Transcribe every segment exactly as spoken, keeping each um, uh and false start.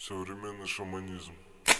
Современный шаманизм.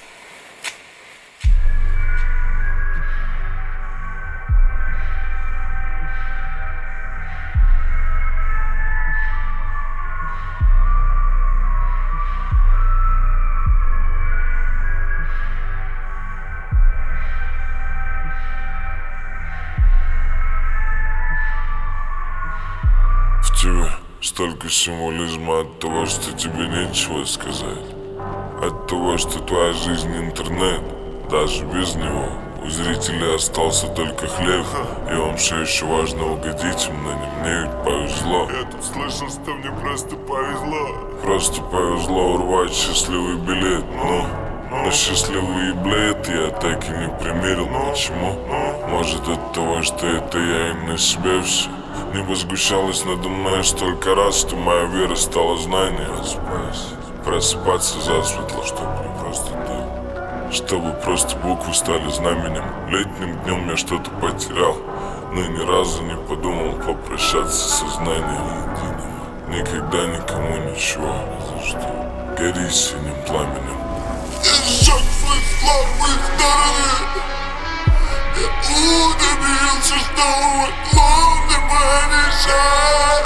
В тебе столько символизма от того, что тебе нечего сказать, от того, что твоя жизнь интернет. Даже без него у зрителей остался только хлеб, и вам все еще важно угодить им, но не мне ведь повезло. Я тут слышал, что мне просто повезло. Просто повезло урвать счастливый билет, но на счастливый билет я так и не примерил. Почему? Может от того, что это я им на себя все. Небо сгущалось надо мной столько раз, что моя вера стала знанием. Просыпаться засветло, чтобы просто ты, чтобы просто буквы стали знаменем. Летним днем я что-то потерял, но ни разу не подумал попрощаться со знанием. Никогда никому ничего, за что гори синим пламенем. Я сжег свои слабые стороны. Я удивился, что мой лон не помешает.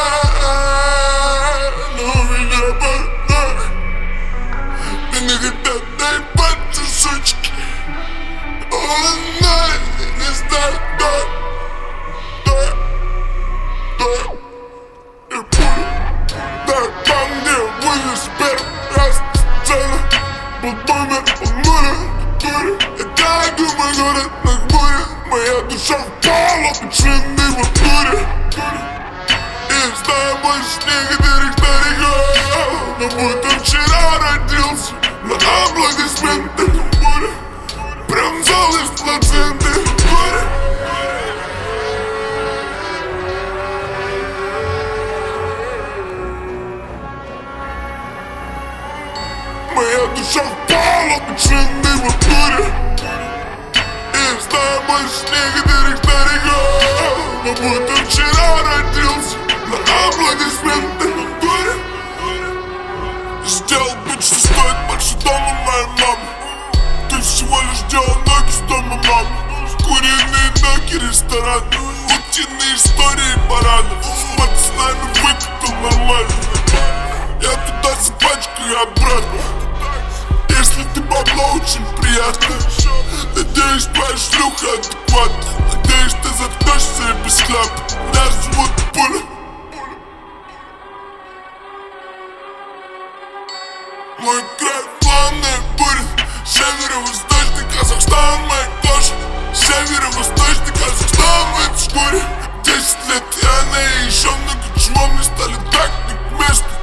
Но меня больно. Ты не хотят наебать сучки. Он знает, не знает, да, да, да. И пуля, да, там, где вылез первый раз на сцену, был номер у нуля, дури. Я думаю, город нахмурен. Моя душа впала в пучины в натуре. И знаю больше некоторых стариков, но будто вчера родился на аплодисменты. Буря, прям зал из плаценты. Буря. Моя душа впала в пучины в натуре. И знаю больше некоторых стариков, но будто вчера родился на аплодисменты. Буря. Сделал бит, что стоит больше дома моей мамы. Ты всего лишь делал ноги с дома мамы. Куриные ноги, ресторан, утиные истории баранов. С пацанами выкатил нормально. Я туда за пачкой и обратно. Если ты бабло, очень приятно. Надеюсь, твоя шлюха адекватна. Надеюсь, ты заткнешься и без хляпа. Меня зовут Пуля. Мой край плавная буря. Северо-восточный Казахстан, моя кожа. Северо-восточный Казахстан, в этой шкуре. Десять лет я на и еще много чего мне стали так не к месту.